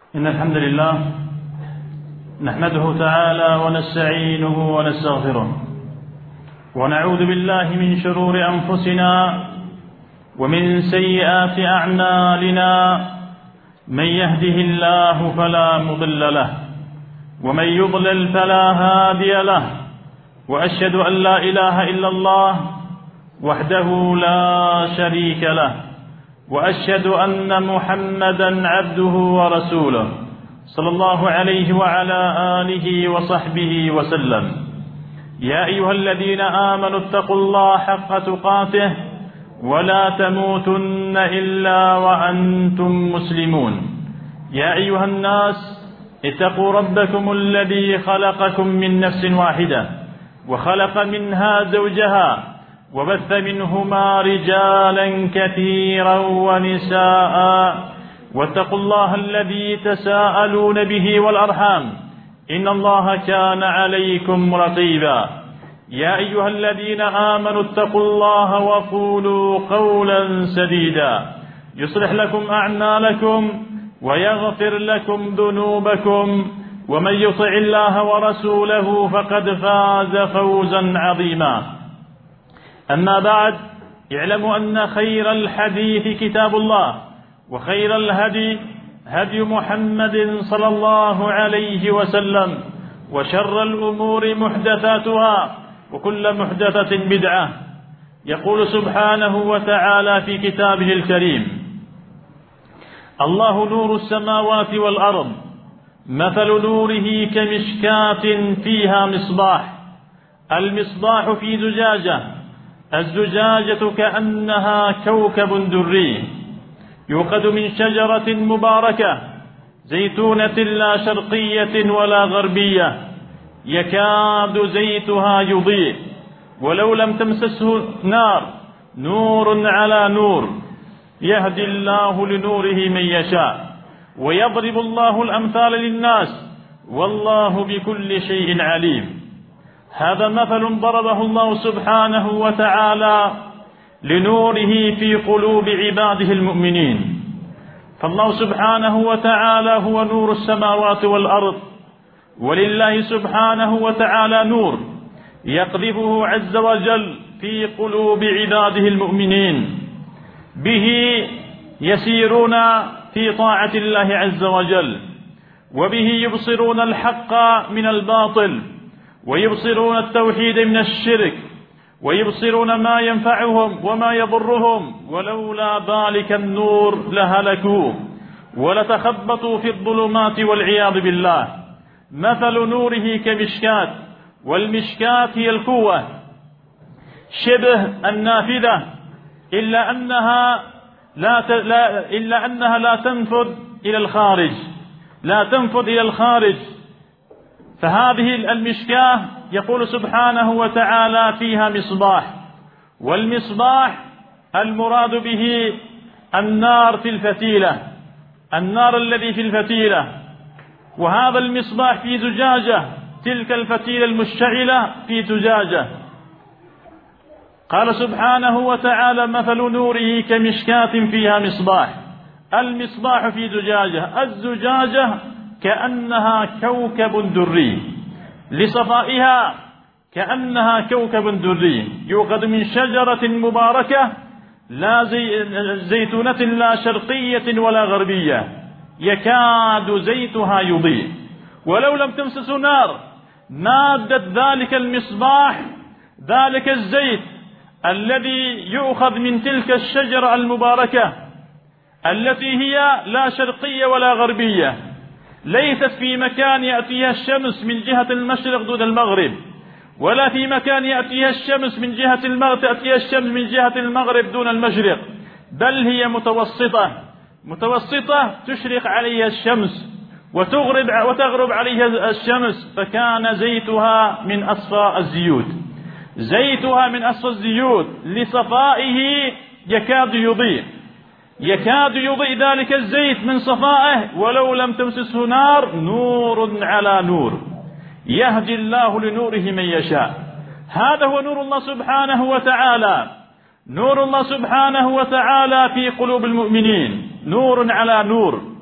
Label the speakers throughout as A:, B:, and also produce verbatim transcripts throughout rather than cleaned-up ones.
A: إن الحمد لله نحمده تعالى ونستعينه ونستغفره ونعوذ بالله من شرور أنفسنا ومن سيئات أعمالنا. من يهده الله فلا مضل له ومن يضلل فلا هادي له، وأشهد أن لا إله إلا الله وحده لا شريك له، وأشهد أن محمدا عبده ورسوله صلى الله عليه وعلى آله وصحبه وسلم. يا أيها الذين آمنوا اتقوا الله حق تقاته ولا تموتن إلا وأنتم مسلمون. يا أيها الناس اتقوا ربكم الذي خلقكم من نفس واحدة وخلق منها زوجها وبث منهما رجالا كثيرا ونساء، واتقوا الله الذي تساءلون به والأرحام إن الله كان عليكم رقيبا. يا أيها الذين آمنوا اتقوا الله وقولوا قولا سديدا يصلح لكم أعمالكم ويغفر لكم ذنوبكم، ومن يطع الله ورسوله فقد فاز فوزا عظيما. أما بعد، اعلموا أن خير الحديث كتاب الله، وخير الهدي هدي محمد صلى الله عليه وسلم، وشر الأمور محدثاتها وكل محدثة بدعة. يقول سبحانه وتعالى في كتابه الكريم: الله نور السماوات والأرض، مثل نوره كمشكاة فيها مصباح، المصباح في زجاجة، الزجاجة كأنها كوكب دري يوقد من شجرة مباركة زيتونة لا شرقية ولا غربية، يكاد زيتها يضيء ولو لم تمسسه نار، نور على نور، يهدي الله لنوره من يشاء ويضرب الله الأمثال للناس والله بكل شيء عليم. هذا مثل ضربه الله سبحانه وتعالى لنوره في قلوب عباده المؤمنين. فالله سبحانه وتعالى هو نور السماوات والأرض، ولله سبحانه وتعالى نور يقذفه عز وجل في قلوب عباده المؤمنين، به يسيرون في طاعة الله عز وجل، وبه يبصرون الحق من الباطل، ويبصرون التوحيد من الشرك، ويبصرون ما ينفعهم وما يضرهم، ولولا ذلك النور لهلكوا ولتخبطوا في الظلمات والعياذ بالله. مثل نوره كمشكاة، والمشكاة هي القوة شبه النافذة، إلا أنها لا, ت... لا إلا أنها لا تنفذ إلى الخارج، لا تنفذ إلى الخارج. فهذه المشكاة يقول سبحانه وتعالى فيها مصباح، والمصباح المراد به النار في الفتيلة، النار الذي في الفتيلة، وهذا المصباح في زجاجة، تلك الفتيلة المشتعلة في زجاجة. قال سبحانه وتعالى: مثل نوره كمشكاة فيها مصباح، المصباح في زجاجة، الزجاجة كأنها كوكب دري، لصفائها كأنها كوكب دري يوقد من شجرة مباركة لا زي زيتونة لا شرقية ولا غربية، يكاد زيتها يضيء ولو لم تمسسه نار. مادة ذلك المصباح ذلك الزيت الذي يؤخذ من تلك الشجرة المباركة التي هي لا شرقية ولا غربية، ليست في مكان يأتيها الشمس من جهة المشرق دون المغرب، ولا في مكان يأتيها الشمس من جهة المغرب تأتيها الشمس من جهة المغرب دون المشرق، بل هي متوسطة متوسطة تشرق عليها الشمس وتغرب وتغرب عليها الشمس، فكان زيتها من أصفى الزيوت، زيتها من أصفى الزيوت لصفائه يكاد يضيء، يكاد يضيء ذلك الزيت من صفائه ولو لم تمسسه نار، نور على نور، يهدي الله لنوره من يشاء. هذا هو نور الله سبحانه وتعالى، نور الله سبحانه وتعالى في قلوب المؤمنين، نور على نور.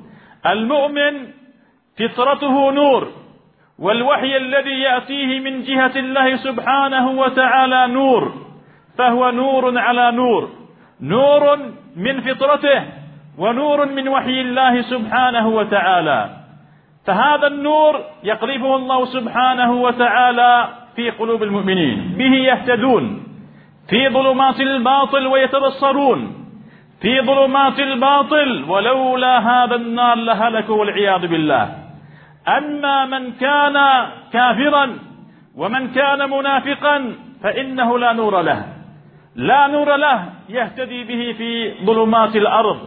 A: المؤمن فطرته نور، والوحي الذي يأتيه من جهة الله سبحانه وتعالى نور، فهو نور على نور، نور من فطرته ونور من وحي الله سبحانه وتعالى. فهذا النور يقذفه الله سبحانه وتعالى في قلوب المؤمنين، به يهتدون في ظلمات الباطل ويتبصرون في ظلمات الباطل، ولولا هذا النار لهلكوا والعياذ بالله. أما من كان كافرا ومن كان منافقا فإنه لا نور له، لا نور له يهتدي به في ظلمات الأرض،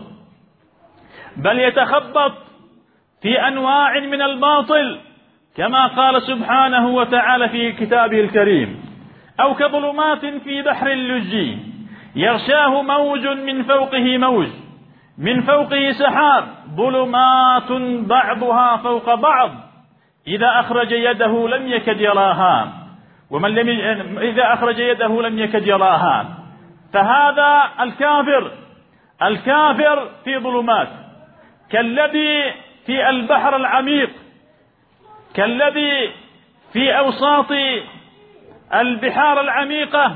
A: بل يتخبط في أنواع من الباطل كما قال سبحانه وتعالى في كتابه الكريم: أو كظلمات في بحر اللجي يغشاه موج من فوقه موج من فوقه سحاب ظلمات بعضها فوق بعض إذا أخرج يده لم يكد يراها ومن لم ي... إذا أخرج يده لم يكد يراها. فهذا الكافر الكافر في ظلمات، كالذي في البحر العميق، كالذي في أوساط البحار العميقة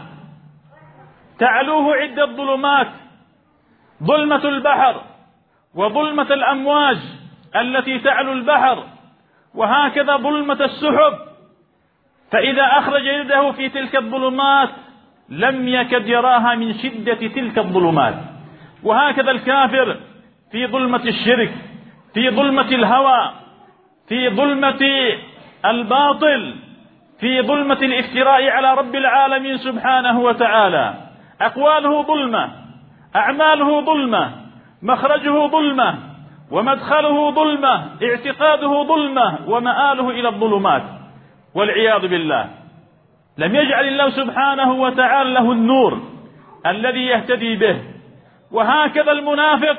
A: تعلوه عدة ظلمات: ظلمة البحر وظلمة الأمواج التي تعلو البحر، وهكذا ظلمة السحب. فإذا أخرج يده في تلك الظلمات لم يكد يراها من شدة تلك الظلمات. وهكذا الكافر في ظلمة الشرك، في ظلمة الهوى، في ظلمة الباطل، في ظلمة الافتراء على رب العالمين سبحانه وتعالى. أقواله ظلمة، أعماله ظلمة، مخرجه ظلمة، ومدخله ظلمة، اعتقاده ظلمة، ومآله إلى الظلمات والعياذ بالله. لم يجعل الله سبحانه وتعالى له النور الذي يهتدي به. وهكذا المنافق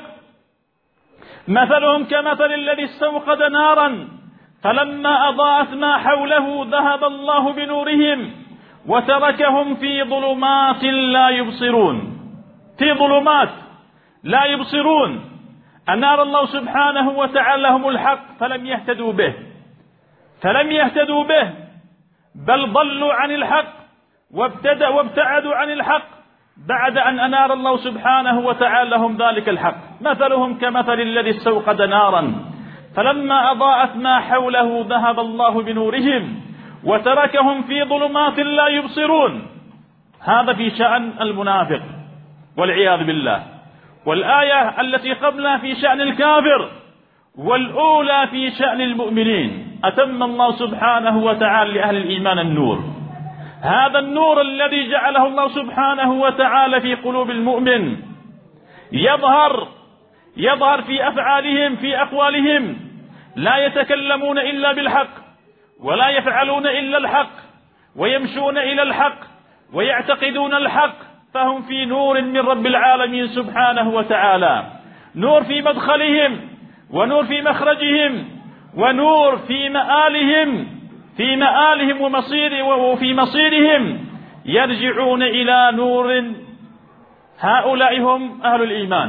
A: مثلهم كمثل الذي استوقد نارا فلما أضاءت ما حوله ذهب الله بنورهم وتركهم في ظلمات لا يبصرون، في ظلمات لا يبصرون. أنار الله سبحانه وتعالى لهم الحق فلم يهتدوا به فلم يهتدوا به بل ضلوا عن الحق وابتدأوا وابتعدوا عن الحق بعد أن أنار الله سبحانه وتعالى لهم ذلك الحق. مثلهم كمثل الذي استوقد نارا فلما أضاءت ما حوله ذهب الله بنورهم وتركهم في ظلمات لا يبصرون. هذا في شأن المنافق والعياذ بالله. والآية التي قبلها في شأن الكافر، والأولى في شأن المؤمنين. أتم الله سبحانه وتعالى لأهل الإيمان النور، هذا النور الذي جعله الله سبحانه وتعالى في قلوب المؤمن يظهر يظهر في أفعالهم، في أقوالهم، لا يتكلمون إلا بالحق ولا يفعلون إلا الحق ويمشون إلى الحق ويعتقدون الحق، فهم في نور من رب العالمين سبحانه وتعالى. نور في مدخلهم ونور في مخرجهم ونور في مآلهم في مآلهم ومصير وفي مصيرهم يرجعون إلى نور. هؤلاء هم أهل الإيمان،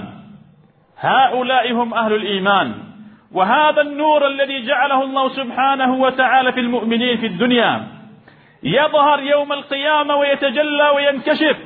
A: هؤلاء هم أهل الإيمان. وهذا النور الذي جعله الله سبحانه وتعالى في المؤمنين في الدنيا يظهر يوم القيامة ويتجلى وينكشف.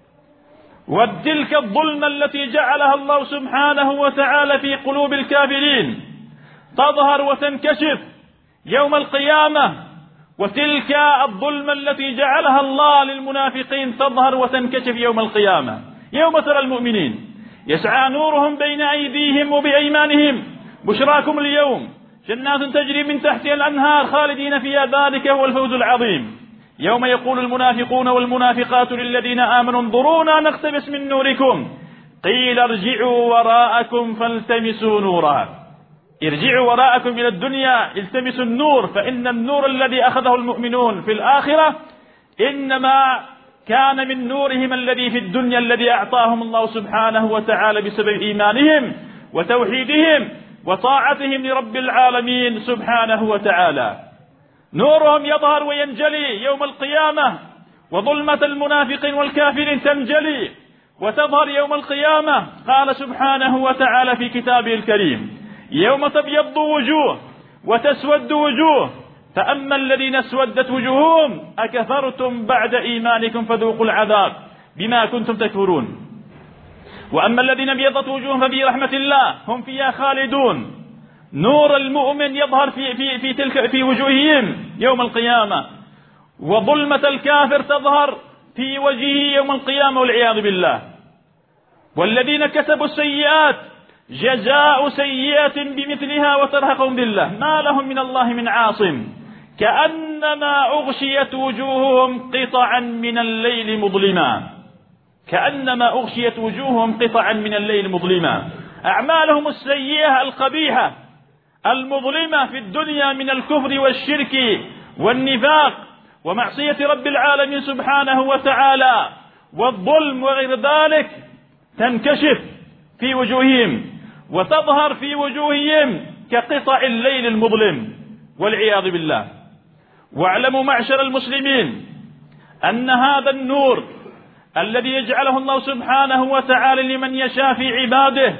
A: وتلك الظلمة التي جعلها الله سبحانه وتعالى في قلوب الكافرين تظهر وتنكشف يوم القيامة، وتلك الظلمة التي جعلها الله للمنافقين تظهر وتنكشف يوم القيامة. يوم ترى المؤمنين يسعى نورهم بين أيديهم وبأيمانهم بشراكم اليوم جنات تجري من تحتها الأنهار خالدين فيها ذلك هو الفوز العظيم. يوم يقول المنافقون والمنافقات للذين آمنوا انظرونا نقتبس من نوركم قيل ارجعوا وراءكم فالتمسوا نورا. ارجعوا وراءكم إلى الدنيا التمسوا النور، فإن النور الذي أخذه المؤمنون في الآخرة إنما كان من نورهم الذي في الدنيا الذي أعطاهم الله سبحانه وتعالى بسبب إيمانهم وتوحيدهم وطاعتهم لرب العالمين سبحانه وتعالى. نورهم يظهر وينجلي يوم القيامة، وظلمة المنافقين والكافرين تنجلي وتظهر يوم القيامة. قال سبحانه وتعالى في كتابه الكريم يوم تبيض وجوه وتسود وجوه، فأما الذين اسودت وجوههم أكفرتم بعد إيمانكم فذوقوا العذاب بما كنتم تكفرون، وأما الذين ابيضت وجوههم ففي رحمة الله هم فيها خالدون. نور المؤمن يظهر في في في تلك في وجوههم يوم القيامة، وظلمة الكافر تظهر في وجهه يوم القيامة والعياذ بالله. والذين كسبوا السيئات جزاء سيئة بمثلها وترهقهم ذلة ما لهم من الله من عاصم، كأنما أغشيت وجوههم قطعا من الليل مظلما، كأنما أغشيت وجوههم قطعا من الليل مظلما. أعمالهم السيئة القبيحة المظلمة في الدنيا من الكفر والشرك والنفاق ومعصية رب العالمين سبحانه وتعالى والظلم وغير ذلك تنكشف في وجوههم وتظهر في وجوههم كقطع الليل المظلم والعياذ بالله. واعلموا معشر المسلمين أن هذا النور الذي يجعله الله سبحانه وتعالى لمن يشاء في عباده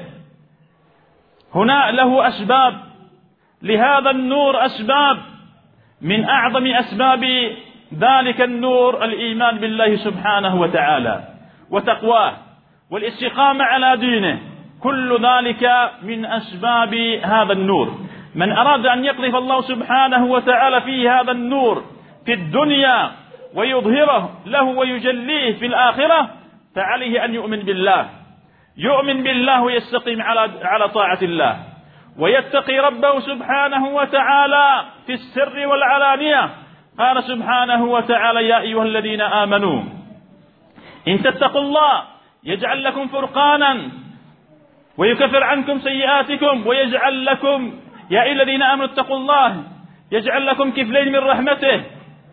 A: هنا له أسباب، لهذا النور أسباب، من أعظم أسباب ذلك النور الإيمان بالله سبحانه وتعالى وتقواه والاستقامة على دينه، كل ذلك من أسباب هذا النور. من أراد أن يقذف الله سبحانه وتعالى فيه هذا النور في الدنيا ويظهره له ويجليه في الآخرة فعليه أن يؤمن بالله، يؤمن بالله ويستقيم على على طاعة الله ويتقي ربه سبحانه وتعالى في السر والعلانية. قال سبحانه وتعالى: يا أيها الذين آمنوا إن تتقوا الله يجعل لكم فرقانا ويكفر عنكم سيئاتكم ويجعل لكم، يا أيها الذين آمنوا اتقوا الله يجعل لكم كفلين من رحمته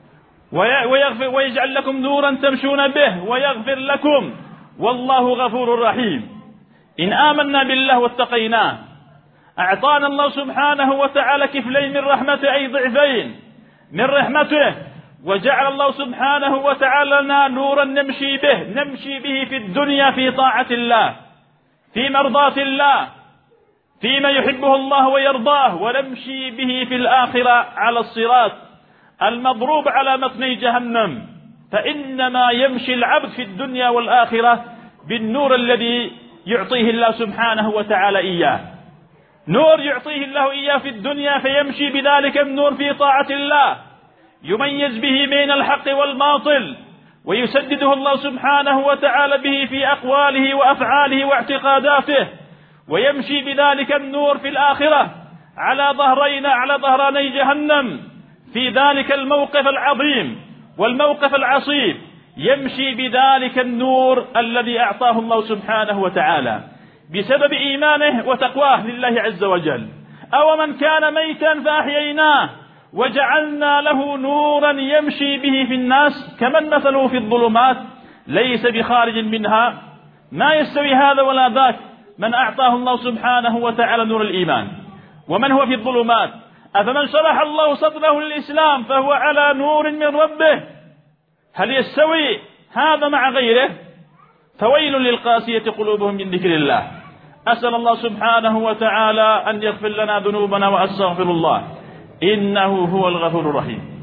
A: ويغفر ويجعل لكم نورا تمشون به ويغفر لكم والله غفور رحيم. إن آمنا بالله واتقيناه أعطانا الله سبحانه وتعالى كفلين من رحمته، أي ضعفين من رحمته، وجعل الله سبحانه وتعالى لنا نورا نمشي به نمشي به في الدنيا في طاعة الله، في مرضاة الله، فيما يحبه الله ويرضاه، ونمشي به في الآخرة على الصراط المضروب على متني جهنم. فإنما يمشي العبد في الدنيا والآخرة بالنور الذي يعطيه الله سبحانه وتعالى إياه، نور يعطيه الله إياه في الدنيا فيمشي بذلك النور في طاعة الله، يميز به بين الحق والباطل، ويسدده الله سبحانه وتعالى به في أقواله وأفعاله واعتقاداته، ويمشي بذلك النور في الآخرة على ظهرين على ظهراني جهنم في ذلك الموقف العظيم والموقف العصيب، يمشي بذلك النور الذي أعطاه الله سبحانه وتعالى بسبب إيمانه وتقواه لله عز وجل. أو من كان ميتا فأحييناه وجعلنا له نورا يمشي به في الناس كمن مثله في الظلمات ليس بخارج منها. ما يستوي هذا ولا ذاك من أعطاه الله سبحانه وتعالى نور الإيمان ومن هو في الظلمات. أفمن شرح الله صدره للإسلام فهو على نور من ربه، هل يستوي هذا مع غيره؟ فويل للقاسية قلوبهم من ذكر الله. أسأل الله سبحانه وتعالى أن يغفر لنا ذنوبنا وأستغفر الله إنه هو الغفور الرحيم.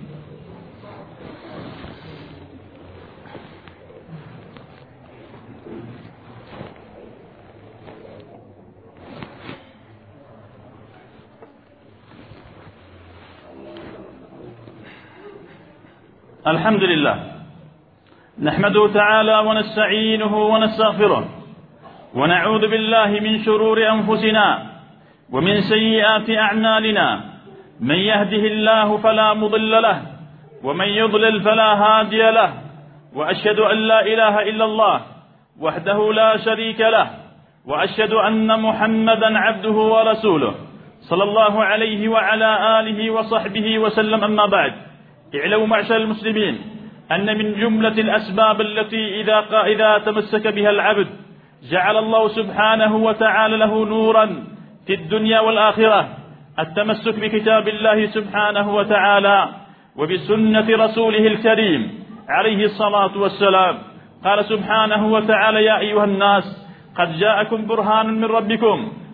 A: الحمد لله نحمده تعالى ونستعينه ونستغفره ونعوذ بالله من شرور أنفسنا ومن سيئات أعمالنا، من يهده الله فلا مضل له ومن يضلل فلا هادي له، وأشهد أن لا إله إلا الله وحده لا شريك له، وأشهد أن محمدا عبده ورسوله صلى الله عليه وعلى آله وصحبه وسلم. أما بعد، اعلموا معشر المسلمين أن من جملة الأسباب التي إذا إذا تمسك بها العبد جعل الله سبحانه وتعالى له نورا في الدنيا والآخرة التمسك بكتاب الله سبحانه وتعالى وبسنة رسوله الكريم عليه الصلاة والسلام. قال سبحانه وتعالى: يا أيها الناس قد جاءكم برهان من ربكم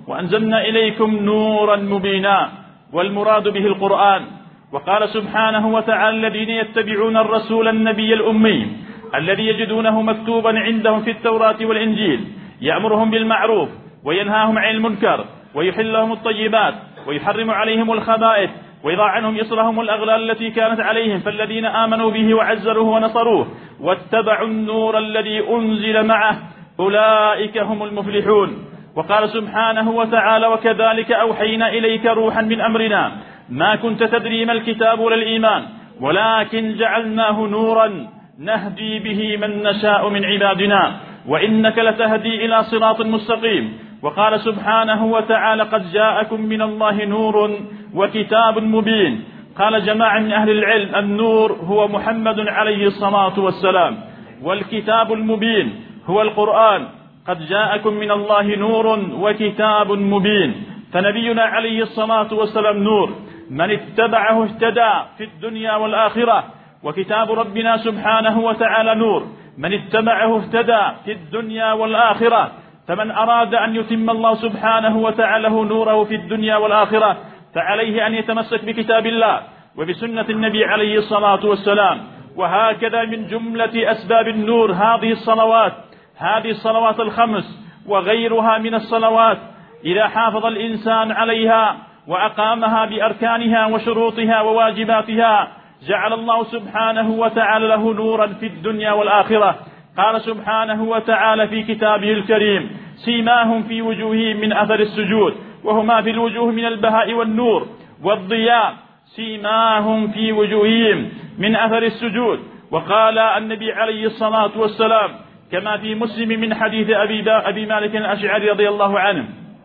A: وأنزلنا إليكم نورا مبينا، والمراد به القرآن. وقال سبحانه وتعالى: الذين يتبعون الرسول النبي الأمي الذي يجدونه مكتوبا عندهم في التوراة والإنجيل يأمرهم بالمعروف وينهاهم عن المنكر ويحل لهم الطيبات ويحرم عليهم الخبائث ويضع عنهم إصرهم والأغلال التي كانت عليهم، فالذين آمنوا به وعزروه ونصروه واتبعوا النور الذي أنزل معه أولئك هم المفلحون. وقال سبحانه وتعالى: وكذلك أوحينا إليك روحا من أمرنا ما كنت تدري ما الكتاب ولا الإيمان ولكن جعلناه نورا نهدي به من نشاء من عبادنا وإنك لتهدي إلى صراط مستقيم. وقال سبحانه وتعالى: قد جاءكم من الله نور وكتاب مبين. قال جماعة من أهل العلم: النور هو محمد عليه الصلاة والسلام، والكتاب المبين هو القرآن. قد جاءكم من الله نور وكتاب مبين، فنبينا عليه الصلاة والسلام نور، من اتبعه اهتدى في الدنيا والآخرة. وكتاب ربنا سبحانه وتعالى نور، من اتبعه اهتدى في الدنيا والآخرة. فمن أراد أن يتم الله سبحانه وتعالى نوره في الدنيا والآخرة فعليه أن يتمسك بكتاب الله وبسنة النبي عليه الصلاة والسلام. وهكذا من جملة أسباب النور هذه الصلوات هذه الصلوات الخمس وغيرها من الصلوات، إذا حافظ الإنسان عليها وأقامها بأركانها وشروطها وواجباتها جعل الله سبحانه وتعالى له نورا في الدنيا والآخرة. قال سبحانه وتعالى في كتابه الكريم: سيماهم في وجوههم من أثر السجود، وهما في الوجوه من البهاء والنور والضياء، سيماهم في وجوههم من أثر السجود. وقال النبي عليه الصلاة والسلام كما في مسلم من حديث أبي, أبي مالك الأشعري رضي الله عنه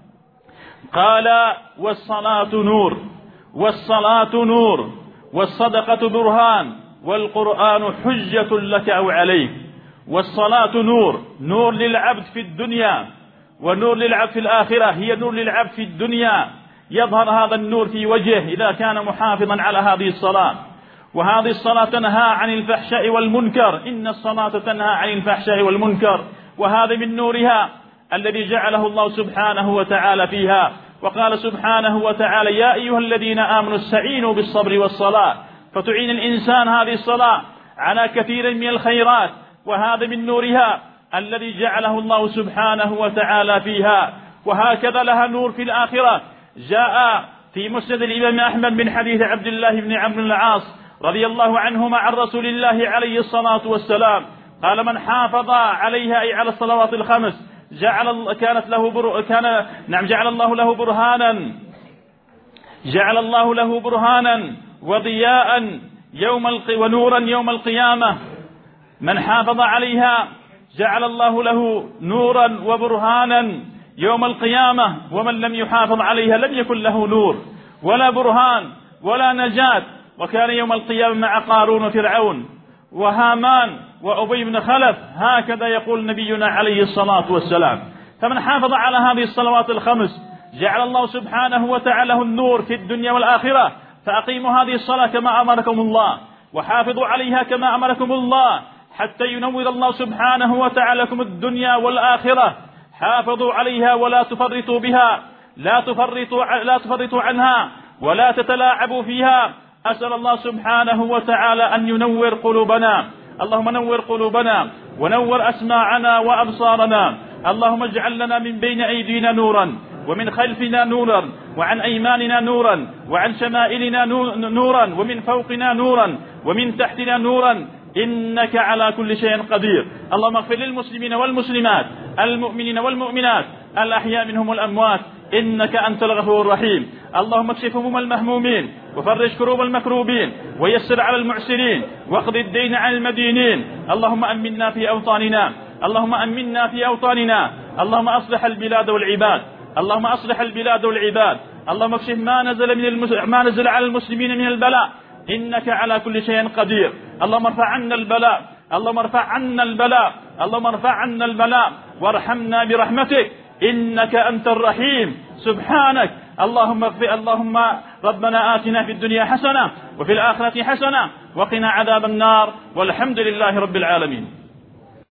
A: قال: والصلاة نور، والصلاة نور، والصدقة برهان، والقرآن حجة لك أو عليك. والصلاة نور، نور للعبد في الدنيا ونور للعبد في الآخرة. هي نور للعبد في الدنيا، يظهر هذا النور في وجهه إذا كان محافظا على هذه الصلاة. وهذه الصلاة تنهى عن الفحشاء والمنكر، إن الصلاة تنهى عن الفحشاء والمنكر، وهذا من نورها الذي جعله الله سبحانه وتعالى فيها. وقال سبحانه وتعالى: يا أيها الذين آمنوا استعينوا بالصبر والصلاة، فتعين الإنسان هذه الصلاة على كثير من الخيرات، وهذا من نورها الذي جعله الله سبحانه وتعالى فيها. وهكذا لها نور في الآخرة. جاء في مسند الإمام أحمد من حديث عبد الله بن عمرو بن العاص رضي الله عنهما عن رسول الله عليه الصلاة والسلام قال: من حافظ عليها أي على الصلوات الخمس جعل كانت له بر... كان نعم جعل الله له برهانا جعل الله له برهانا وضياء يوم الق... ونورا يوم القيامة. من حافظ عليها جعل الله له نورا وبرهانا يوم القيامة، ومن لم يحافظ عليها لم يكن له نور ولا برهان ولا نجاة. وكان يوم القيامة مع قارون وفرعون وهامان وأبي بن خلف، هكذا يقول نبينا عليه الصلاة والسلام. فمن حافظ على هذه الصلوات الخمس جعل الله سبحانه وتعالى النور في الدنيا والآخرة. فأقيموا هذه الصلاة كما أمركم الله، وحافظوا عليها كما أمركم الله، حتى ينور الله سبحانه وتعالى لكم الدنيا والآخرة. حافظوا عليها ولا تفرطوا بها، لا تفرطوا لا تفرطوا عنها ولا تتلاعبوا فيها. أسأل الله سبحانه وتعالى أن ينور قلوبنا. اللهم نور قلوبنا ونور أسماعنا وأبصارنا. اللهم اجعل لنا من بين أيدينا نورا ومن خلفنا نورا وعن أيماننا نورا وعن شمائلنا نورا ومن فوقنا نورا ومن تحتنا نورا، إنك على كل شيء قدير. اللهم اغفر للمسلمين والمسلمات، المؤمنين والمؤمنات، الأحياء منهم والأموات، إنك أنت الغفور الرحيم. اللهم اكشف هموم المهمومين وفرج كروب المكروبين ويسر على المعسرين واقض الدين عن المدينين. اللهم أمنا في أوطاننا اللهم أمنا في أوطاننا اللهم أصلح البلاد والعباد اللهم أصلح البلاد والعباد. اللهم اكشف ما نزل من المس... ما نزل على المسلمين من البلاء، إنك على كل شيء قدير. اللهم ارفع عنا البلاء اللهم ارفع عنا البلاء اللهم ارفع عنا البلاء وارحمنا برحمتك، إنك أنت الرحيم. سبحانك اللهم اغفر اللهم ربنا آتنا في الدنيا حسنة وفي الآخرة حسنة وقنا عذاب النار، والحمد لله رب العالمين.